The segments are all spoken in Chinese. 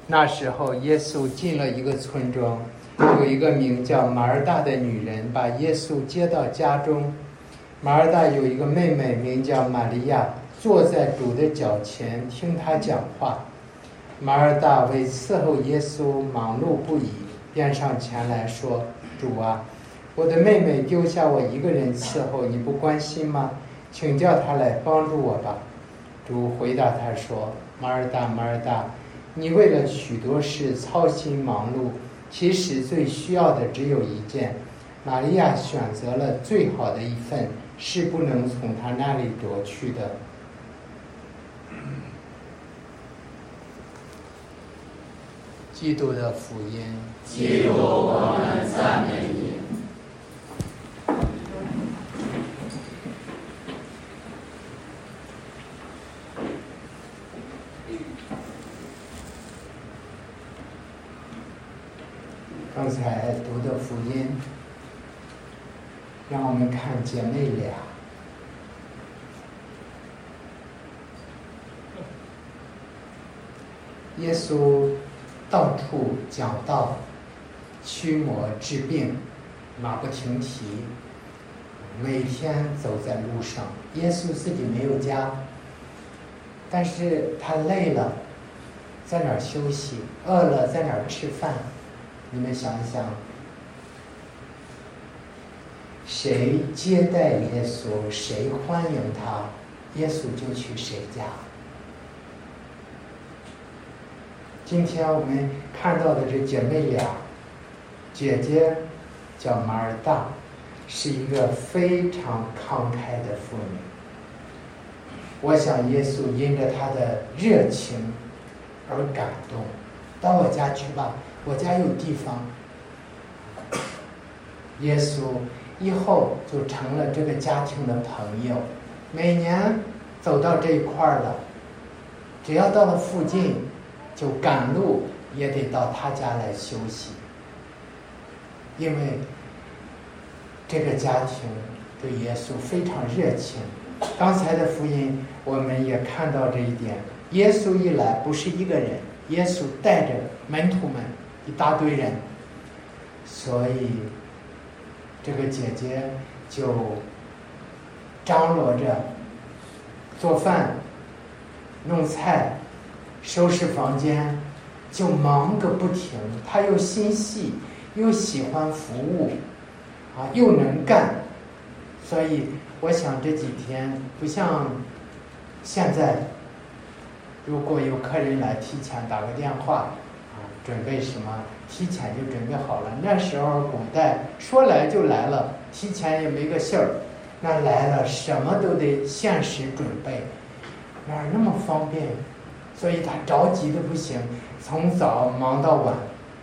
那时候，耶稣进了一个村庄，有一个名叫马尔大的女人把耶稣接到家中。马尔大有一个妹妹名叫玛利亚，坐在主的脚前听他讲话。马尔大为伺候耶稣忙碌不已，便上前来说：“主啊，我的妹妹丢下我一个人伺候，你不关心吗？请叫她来帮助我吧。”主回答他说：“马尔大，马尔大，你为了许多事操心忙碌，其实最需要的只有一件。玛利亚选择了最好的一份，是不能从她那里夺去的。”基督的福音。 基督，我们赞美你。 刚才读的福音，让我们看姐妹俩。耶稣到处讲道，驱魔治病，马不停蹄，每天走在路上。耶稣自己没有家，但是他累了，在哪儿休息；饿了，在哪儿吃饭。你们想一想，谁接待耶稣，谁欢迎他，耶稣就去谁家。今天我们看到的这姐妹俩，姐姐叫马尔大，是一个非常慷慨的妇女。我想耶稣因着她的热情而感动，到我家去吧，我家有地方。耶稣以后就成了这个家庭的朋友，每年走到这一块了，只要到了附近，就赶路也得到他家来休息，因为这个家庭对耶稣非常热情。刚才的福音我们也看到这一点，耶稣一来不是一个人，耶稣带着门徒们一大堆人，所以这个姐姐就张罗着做饭、弄菜、收拾房间，就忙个不停。她又心细，又喜欢服务，又能干，所以我想这几天不像现在，如果有客人来，提前打个电话，准备什么，提前就准备好了。那时候古代说来就来了，提前也没个信儿，那来了什么都得限时准备，哪那么方便？所以他着急的不行，从早忙到晚。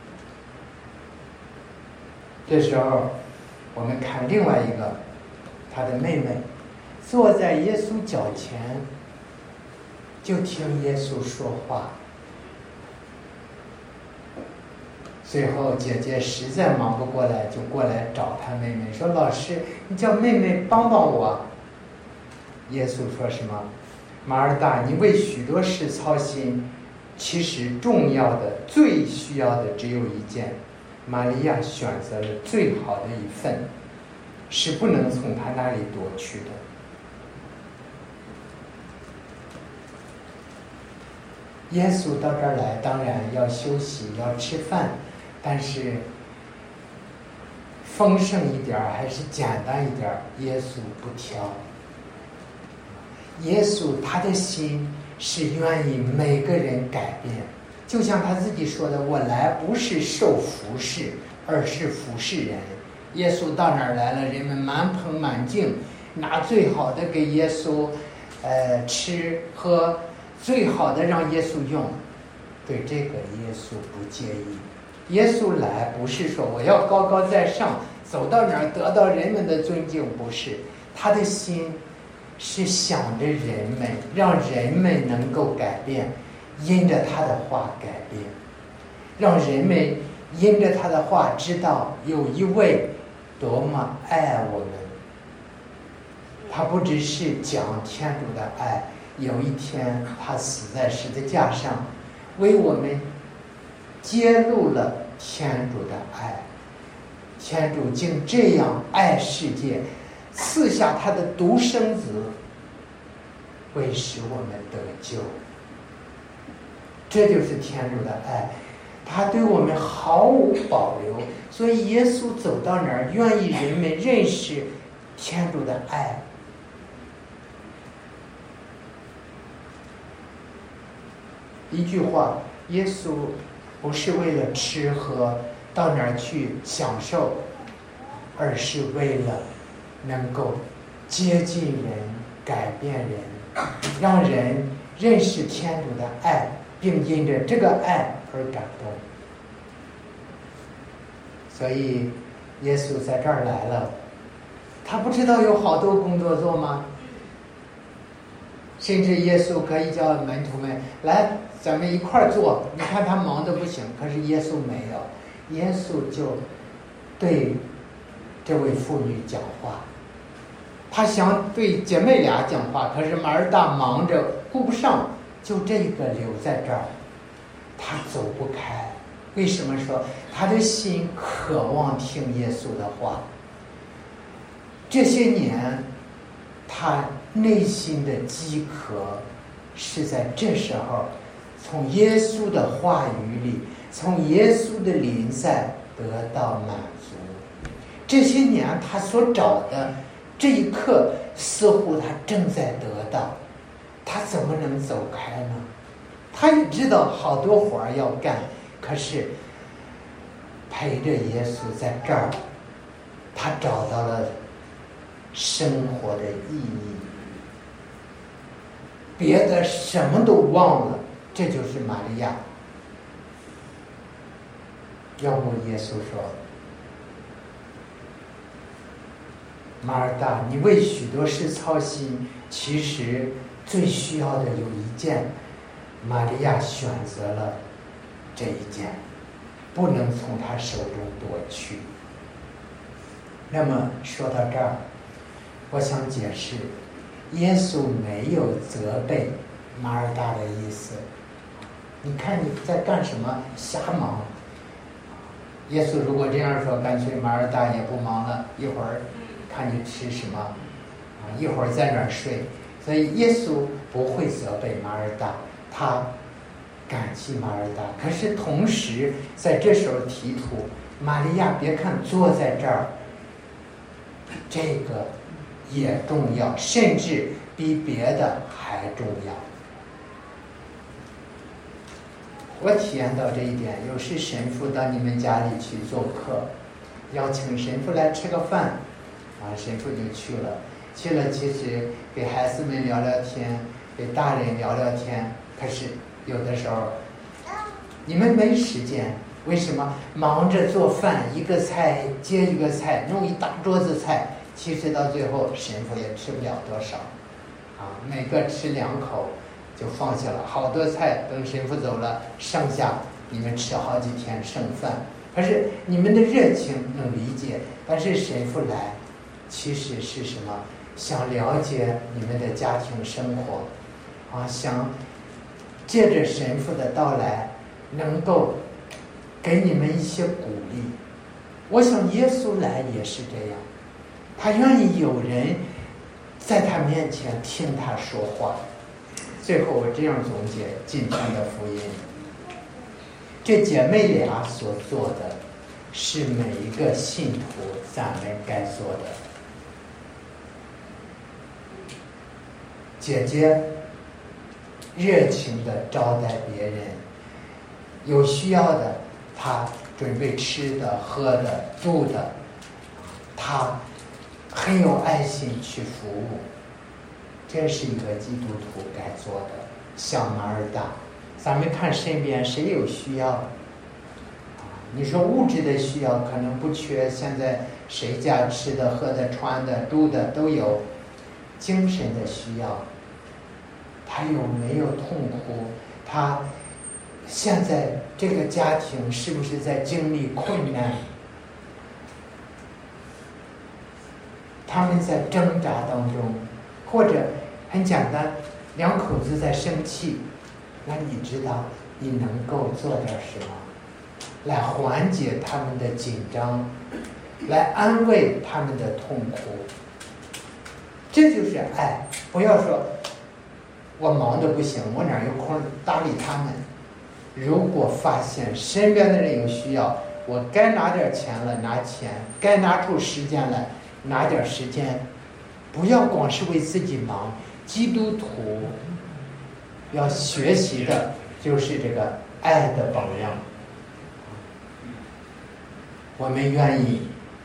这时候我们看另外一个，他的妹妹坐在耶稣脚前，就听耶稣说话。最后姐姐实在忙不过来，就过来找她妹妹说：“老师，你叫妹妹帮帮我。”耶稣说什么？马尔大，你为许多事操心，其实重要的、最需要的只有一件。玛利亚选择了最好的一份，是不能从她那里夺去的。耶稣到这儿来，当然要休息，要吃饭，但是丰盛一点还是简单一点，耶稣不挑。耶稣他的心是愿意每个人改变，就像他自己说的：“我来不是受服侍，而是服侍人。”耶稣到哪儿来了，人们满捧满镜，拿最好的给耶稣吃喝，最好的让耶稣用。对这个耶稣不介意。耶稣来不是说我要高高在上，走到哪儿得到人们的尊敬，不是。他的心是想着人们，让人们能够改变，因着他的话改变，让人们因着他的话知道有一位多么爱我们。他不只是讲天主的爱，有一天他死在十字架上，为我们揭露了天主的爱。天主竟这样爱世界，赐下他的独生子，为使我们得救。这就是天主的爱，他对我们毫无保留。所以耶稣走到哪儿，愿意人们认识天主的爱。一句话，耶稣不是为了吃喝到哪儿去享受，而是为了能够接近人、改变人，让人认识天主的爱，并因着这个爱而感动。所以耶稣在这儿来了，他不知道有好多工作做吗？甚至耶稣可以叫门徒们来，咱们一块儿做。你看他忙得不行，可是耶稣没有，耶稣就对这位妇女讲话。他想对姐妹俩讲话，可是马尔大忙着顾不上，就这个留在这儿，他走不开。为什么说他的心渴望听耶稣的话？这些年他内心的饥渴是在这时候从耶稣的话语里，从耶稣的临在得到满足。这些年他所找的，这一刻似乎他正在得到，他怎么能走开呢？他也知道好多活儿要干，可是陪着耶稣在这儿，他找到了生活的意义，别的什么都忘了。这就是玛利亚。要不耶稣说，马尔大，你为许多事操心，其实最需要的有一件，玛利亚选择了这一件，不能从他手中夺去。那么说到这儿，我想解释，耶稣没有责备马尔大的意思。你看你在干什么？瞎忙。耶稣如果这样说，干脆马尔大也不忙了，一会儿看你吃什么，一会儿在哪儿睡。所以耶稣不会责备马尔大，他感激马尔大。可是同时在这时候提出，玛利亚别看坐在这儿，这个也重要，甚至比别的还重要。我体验到这一点，有时神父到你们家里去做客，邀请神父来吃个饭，神父就去了。去了其实给孩子们聊聊天，给大人聊聊天，可是有的时候你们没时间。为什么？忙着做饭，一个菜接一个菜，弄一大桌子菜，其实到最后神父也吃不了多少，每个吃2口就放下了，好多菜等神父走了，剩下你们吃好几天剩饭。可是你们的热情能理解，但是神父来其实是什么？想了解你们的家庭生活，想借着神父的到来能够给你们一些鼓励。我想耶稣来也是这样，他愿意有人在他面前听他说话。最后我这样总结今天的福音，这姐妹俩所做的是每一个信徒咱们该做的。姐姐热情地招待别人，有需要的她准备吃的喝的住的，她很有爱心去服务。这是一个基督徒该做的。像马尔大，咱们看身边谁有需要，你说物质的需要可能不缺，现在谁家吃的喝的穿的住的都有。精神的需要，他有没有痛苦？他现在这个家庭是不是在经历困难？他们在挣扎当中，或者很简单，2口子在生气，那你知道你能够做点什么？ 来缓解他们的紧张，来安慰他们的痛苦。这就是爱。不要说我忙得不行，我哪有空搭理他们。如果发现身边的人有需要，我该拿点钱了拿钱，该拿出时间来拿点时间。不要光是为自己忙。基督徒要学习的就是这个爱的榜样。我们愿意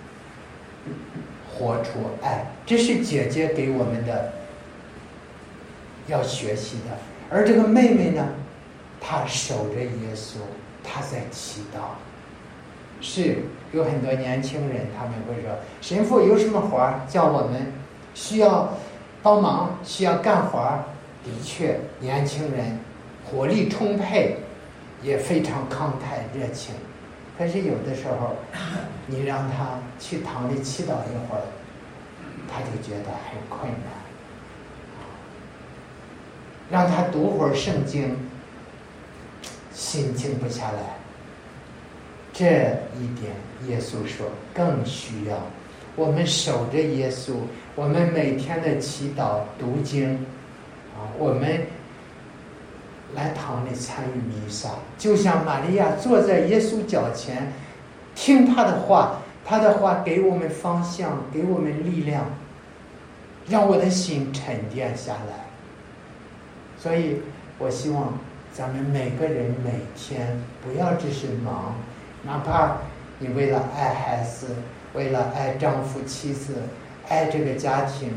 活出爱，这是姐姐给我们的要学习的。而这个妹妹呢，她守着耶稣，她在祈祷。是有很多年轻人，他们会说，神父有什么活叫我们需要帮忙，需要干活。的确，年轻人活力充沛，也非常慷慨热情。可是有的时候，你让他去堂里祈祷一会儿，他就觉得很困难。让他读会儿圣经，心静不下来。这一点耶稣说更需要我们守着耶稣，我们每天的祈祷读经我们来堂里参与弥撒，就像玛利亚坐在耶稣脚前听他的话，他的话给我们方向，给我们力量，让我的心沉淀下来。所以我希望咱们每个人每天不要只是忙，哪怕你为了爱孩子，为了爱丈夫妻子，爱这个家庭，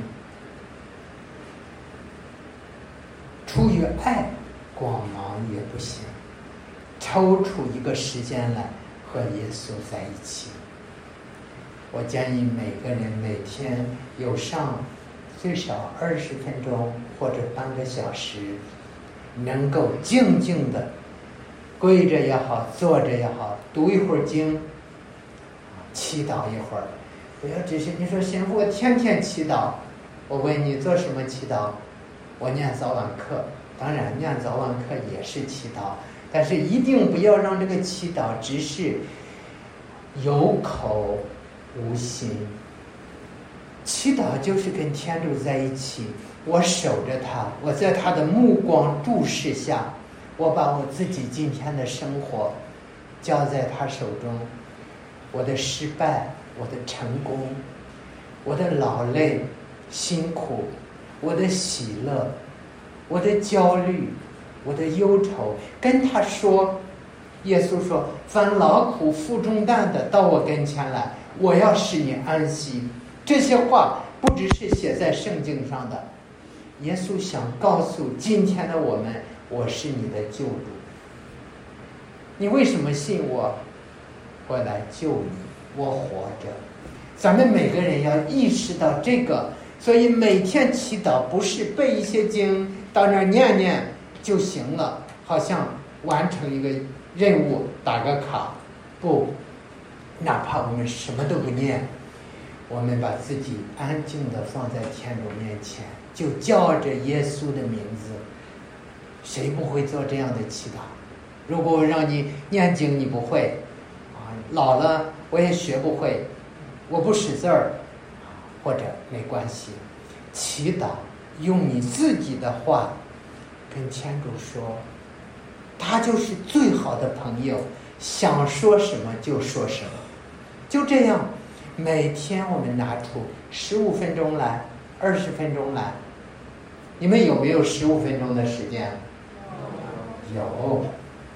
出于爱光忙也不行，抽出一个时间来和耶稣在一起。我建议每个人每天有上最少20分钟或者半个小时，能够静静的跪着也好，坐着也好，读一会儿经，祈祷一会儿。不要只是你说神父我天天祈祷，我问你做什么祈祷？我念早晚课，当然念早晚课也是祈祷，但是一定不要让这个祈祷只是有口无心。祈祷就是跟天主在一起，我守着他，我在他的目光注视下，我把我自己今天的生活交在他手中，我的失败，我的成功，我的劳累辛苦，我的喜乐，我的焦虑，我的忧愁，跟他说。耶稣说，凡劳苦负重担的到我跟前来，我要使你安息。这些话不只是写在圣经上的，耶稣想告诉今天的我们，我是你的救主。你为什么信我？我来救你，我活着。咱们每个人要意识到这个，所以每天祈祷不是背一些经到那儿念念就行了，好像完成一个任务打个卡。不，哪怕我们什么都不念，我们把自己安静地放在天主面前，就叫着耶稣的名字。谁不会做这样的祈祷？如果我让你念经你不会老了我也学不会，我不识字儿，或者没关系，祈祷用你自己的话跟天主说，他就是最好的朋友，想说什么就说什么。就这样，每天我们拿出15分钟来，20分钟来。你们有没有15分钟的时间？有。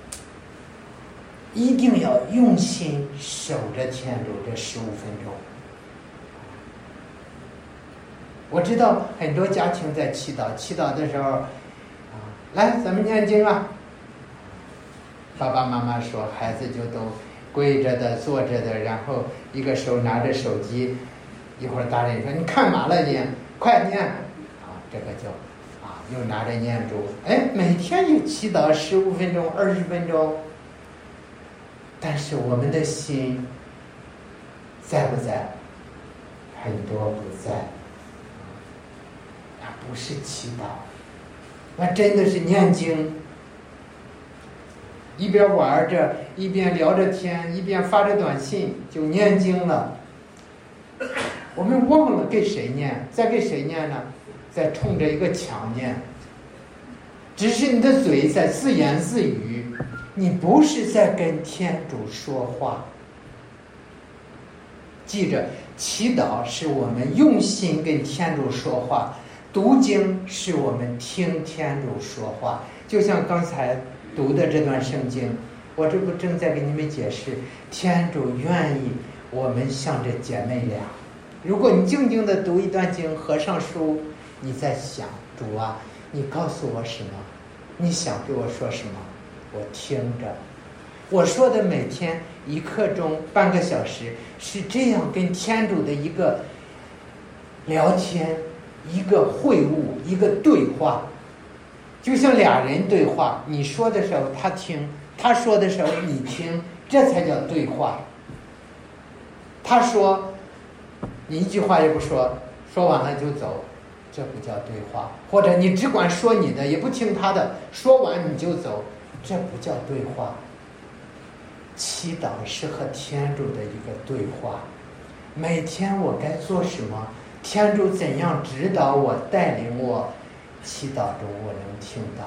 一定要用心守着天主这15分钟。我知道很多家庭在祈祷，祈祷的时候来咱们念经啊。爸爸妈妈说，孩子就都跪着的坐着的，然后一个手拿着手机，一会儿大人说你看嘛了你快念这个就又拿着念珠。每天有祈祷15分钟20分钟，但是我们的心在不在？很多不在。那不是祈祷，那真的是念经。 一边玩着，一边聊着天，一边发着短信，就念经了。我们忘了给谁念，在给谁念呢？在冲着一个墙念。只是你的嘴在自言自语，你不是在跟天主说话。记着，祈祷是我们用心跟天主说话，读经是我们听天主说话。就像刚才读的这段圣经，我这不正在给你们解释，天主愿意我们像这姐妹俩。如果你静静地读一段经，合上书，你在想，主啊，你告诉我什么？你想对我说什么？我听着。我说的每天1刻钟、半个小时，是这样跟天主的一个聊天，一个会晤，一个对话，就像俩人对话，你说的时候他听，他说的时候你听，这才叫对话。他说你一句话也不说，说完了就走，这不叫对话。或者你只管说你的，也不听他的，说完你就走，这不叫对话。祈祷是和天主的一个对话，每天我该做什么，天主怎样指导我、带领我，祈祷中我能听到。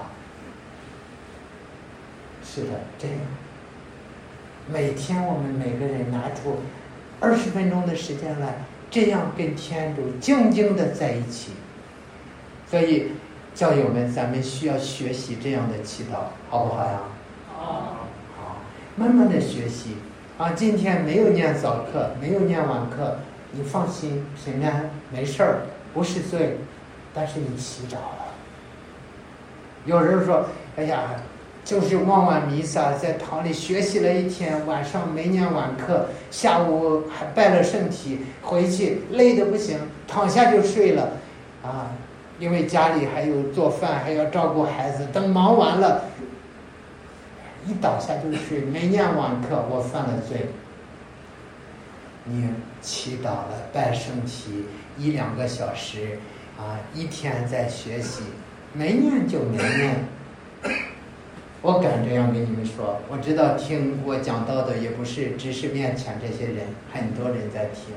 是的，这样。每天我们每个人拿出20分钟的时间来，这样跟天主静静的在一起。所以教友们，咱们需要学习这样的祈祷，好不好呀？好。慢慢的学习啊！今天没有念早课，没有念晚课，你放心，平安，没事儿，不是罪，但是你祈祷了。有人说，哎呀，就是忘完弥撒，在堂里学习了一天，晚上没念晚课，下午还拜了圣体，回去累得不行，躺下就睡了，啊，因为家里还有做饭，还要照顾孩子，等忙完了。一倒下就睡，没念晚课，我犯了罪。你祈祷了，拜圣体1、2个小时，啊，一天在学习，没念就没念。我敢这样跟你们说，我知道听我讲到的也不是只是面前这些人，很多人在听。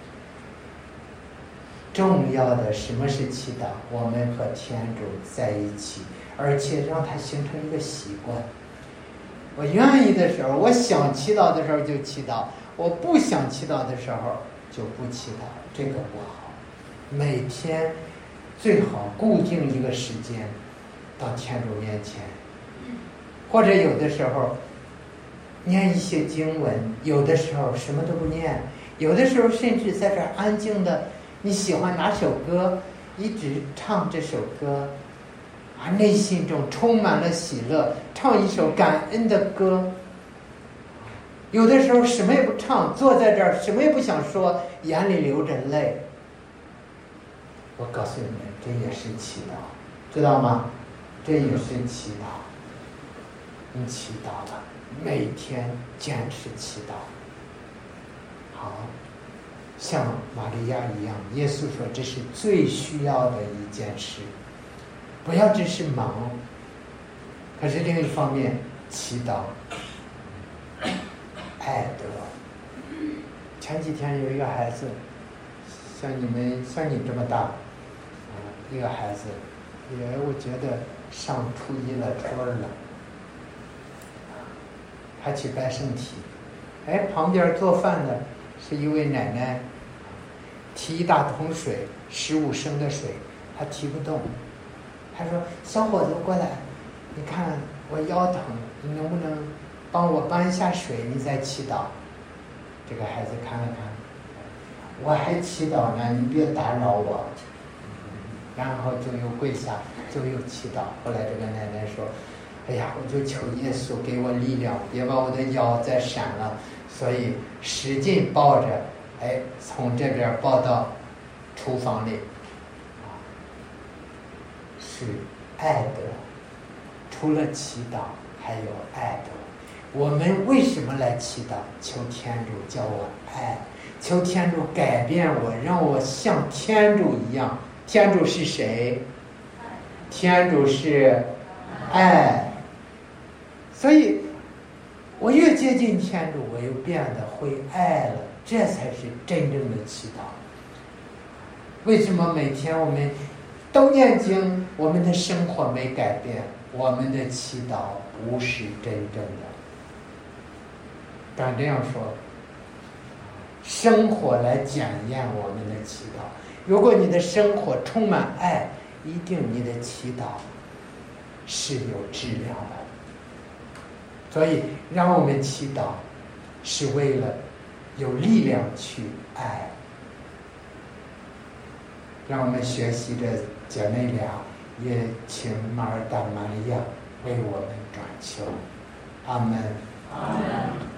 重要的什么是祈祷？我们和天主在一起，而且让它形成一个习惯。我愿意的时候，我想祈祷的时候就祈祷，我不想祈祷的时候就不祈祷，这个不好。每天最好固定一个时间到天主面前，或者有的时候念一些经文，有的时候什么都不念，有的时候甚至在这儿安静的，你喜欢哪首歌，一直唱这首歌。内心中充满了喜乐，唱一首感恩的歌。有的时候什么也不唱，坐在这儿什么也不想说，眼里流着泪。我告诉你们，这也是祈祷，知道吗？这也是祈祷。你祈祷了，每天坚持祈祷。好，像玛利亚一样，耶稣说这是最需要的一件事。不要只是忙，可是另一方面祈祷爱德。前几天有一个孩子，像你这么大，一个孩子，也我觉得上初1了、初2了，还去拜圣体。旁边做饭的是一位奶奶，提一大桶水，15升的水，她提不动。他说：“小伙子过来，你看我腰疼，你能不能帮我搬一下水？你再祈祷。”这个孩子看了看，我还祈祷呢，你别打扰我。然后就又跪下，就又祈祷。后来这个奶奶说：“哎呀，我就求耶稣给我力量，别把我的腰再闪了。”所以使劲抱着，从这边抱到厨房里。是爱德，除了祈祷还有爱德。我们为什么来祈祷？求天主教我爱，求天主改变我，让我像天主一样。天主是谁？天主是爱。所以我越接近天主，我又变得会爱了，这才是真正的祈祷。为什么每天我们都念经，我们的生活没改变，我们的祈祷不是真正的？敢这样说，生活来检验我们的祈祷。如果你的生活充满爱，一定你的祈祷是有质量的。所以让我们祈祷是为了有力量去爱。让我们学习的姐妹俩也请马尔大玛利亚为我们转求。阿门。 阿门。